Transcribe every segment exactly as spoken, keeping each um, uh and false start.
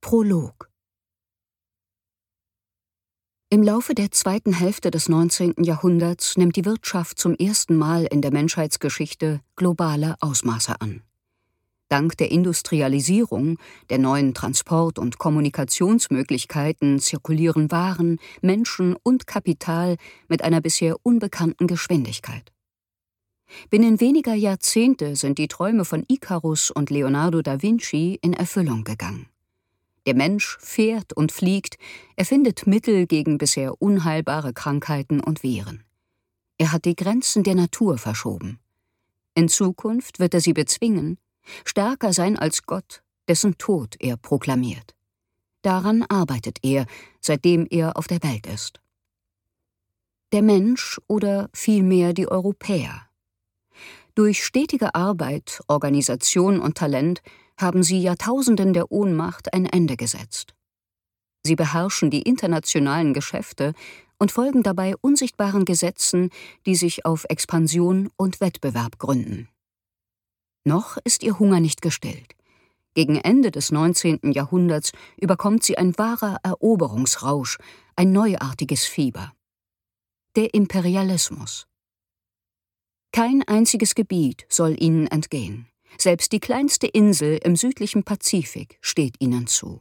Prolog. Im Laufe der zweiten Hälfte des neunzehnten Jahrhunderts nimmt die Wirtschaft zum ersten Mal in der Menschheitsgeschichte globale Ausmaße an. Dank der Industrialisierung, der neuen Transport- und Kommunikationsmöglichkeiten zirkulieren Waren, Menschen und Kapital mit einer bisher unbekannten Geschwindigkeit. Binnen weniger Jahrzehnte sind die Träume von Ikarus und Leonardo da Vinci in Erfüllung gegangen. Der Mensch fährt und fliegt, er findet Mittel gegen bisher unheilbare Krankheiten und Viren. Er hat die Grenzen der Natur verschoben. In Zukunft wird er sie bezwingen, stärker sein als Gott, dessen Tod er proklamiert. Daran arbeitet er, seitdem er auf der Welt ist. Der Mensch oder vielmehr die Europäer. Durch stetige Arbeit, Organisation und Talent haben sie Jahrtausenden der Ohnmacht ein Ende gesetzt. Sie beherrschen die internationalen Geschäfte und folgen dabei unsichtbaren Gesetzen, die sich auf Expansion und Wettbewerb gründen. Noch ist ihr Hunger nicht gestillt. Gegen Ende des neunzehnten Jahrhunderts überkommt sie ein wahrer Eroberungsrausch, ein neuartiges Fieber. Der Imperialismus. Kein einziges Gebiet soll ihnen entgehen. Selbst die kleinste Insel im südlichen Pazifik steht ihnen zu.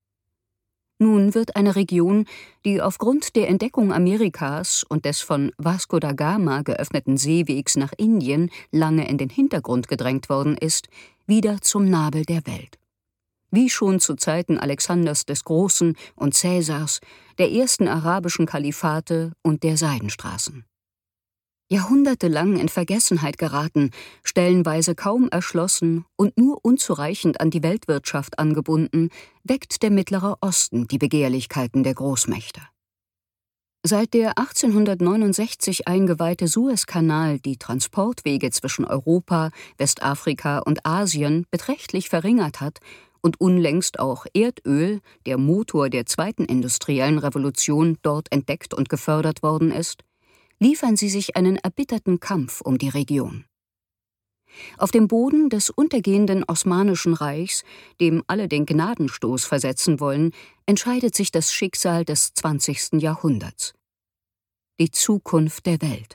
Nun wird eine Region, die aufgrund der Entdeckung Amerikas und des von Vasco da Gama geöffneten Seewegs nach Indien lange in den Hintergrund gedrängt worden ist, wieder zum Nabel der Welt. Wie schon zu Zeiten Alexanders des Großen und Cäsars, der ersten arabischen Kalifate und der Seidenstraßen. Jahrhundertelang in Vergessenheit geraten, stellenweise kaum erschlossen und nur unzureichend an die Weltwirtschaft angebunden, weckt der Mittlere Osten die Begehrlichkeiten der Großmächte. Seit der achtzehnhundertneunundsechzig eingeweihte Suezkanal die Transportwege zwischen Europa, Westafrika und Asien beträchtlich verringert hat und unlängst auch Erdöl, der Motor der zweiten industriellen Revolution, dort entdeckt und gefördert worden ist, liefern sie sich einen erbitterten Kampf um die Region. Auf dem Boden des untergehenden Osmanischen Reichs, dem alle den Gnadenstoß versetzen wollen, entscheidet sich das Schicksal des zwanzigsten Jahrhunderts. Die Zukunft der Welt.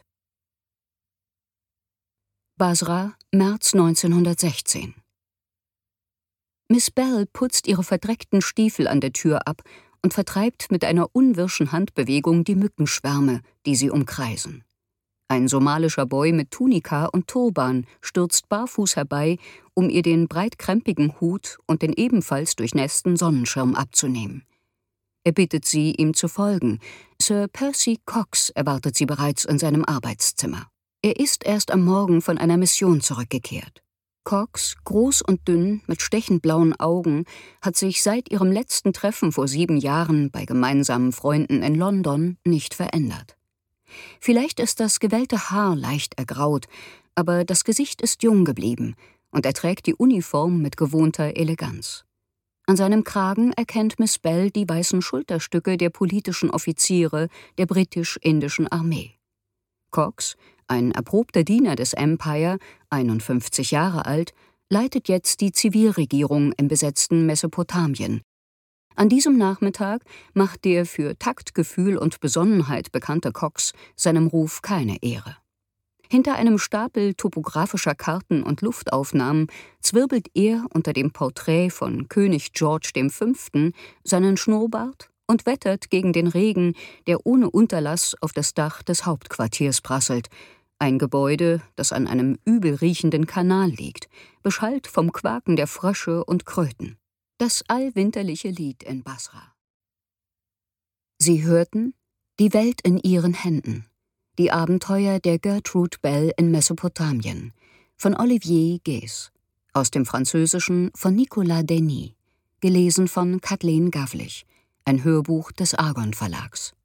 Basra, März neunzehnhundertsechzehn. Miss Bell putzt ihre verdreckten Stiefel an der Tür ab und vertreibt mit einer unwirschen Handbewegung die Mückenschwärme, die sie umkreisen. Ein somalischer Boy mit Tunika und Turban stürzt barfuß herbei, um ihr den breitkrempigen Hut und den ebenfalls durchnässten Sonnenschirm abzunehmen. Er bittet sie, ihm zu folgen. Sir Percy Cox erwartet sie bereits in seinem Arbeitszimmer. Er ist erst am Morgen von einer Mission zurückgekehrt. Cox, groß und dünn, mit stechend blauen Augen, hat sich seit ihrem letzten Treffen vor sieben Jahren bei gemeinsamen Freunden in London nicht verändert. Vielleicht ist das gewellte Haar leicht ergraut, aber das Gesicht ist jung geblieben und er trägt die Uniform mit gewohnter Eleganz. An seinem Kragen erkennt Miss Bell die weißen Schulterstücke der politischen Offiziere der britisch-indischen Armee. Cox, ein erprobter Diener des Empire, einundfünfzig Jahre alt, leitet jetzt die Zivilregierung im besetzten Mesopotamien. An diesem Nachmittag macht der für Taktgefühl und Besonnenheit bekannte Cox seinem Ruf keine Ehre. Hinter einem Stapel topografischer Karten und Luftaufnahmen zwirbelt er unter dem Porträt von König George der Fünfte seinen Schnurrbart und wettert gegen den Regen, der ohne Unterlass auf das Dach des Hauptquartiers prasselt, ein Gebäude, das an einem übel riechenden Kanal liegt, beschallt vom Quaken der Frösche und Kröten. Das allwinterliche Lied in Basra. Sie hörten »Die Welt in ihren Händen«, die Abenteuer der Gertrude Bell in Mesopotamien, von Olivier Guès, aus dem Französischen von Nicolas Denis, gelesen von Kathleen Gavlich, ein Hörbuch des Argon Verlags.